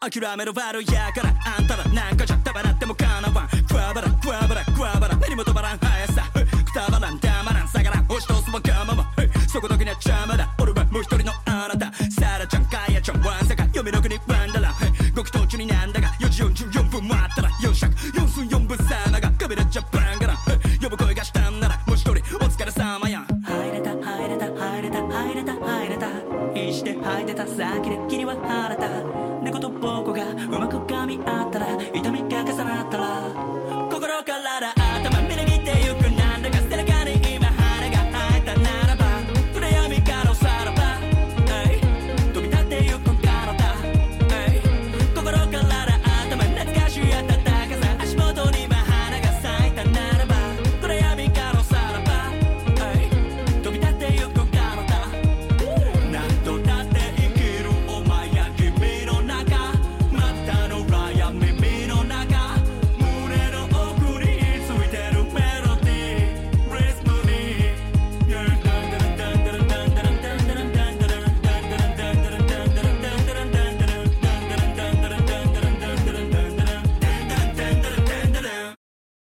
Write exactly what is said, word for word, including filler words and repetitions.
諦める悪いやからあんたらなんかじゃたばなってもかなわんクワバラクワバラクワバラ目にも止まらん速さくたばらんたまらん下がらん押し通すわがままそこだけには邪魔だ俺はもう一人のあなたサラちゃんカヤちゃんワンサカ読みの国ワンダラご期途中になんだがよじよんじゅうよんぷんもあったらよん尺よん寸よん分さながカビラジャパンから呼ぶ声がしたんならもう一人お疲れ様や入れた入れた入れた入れた入れた石で吐いてた先で君は晴れた猫と僕がうまく噛み合ったら痛みが重なったら心から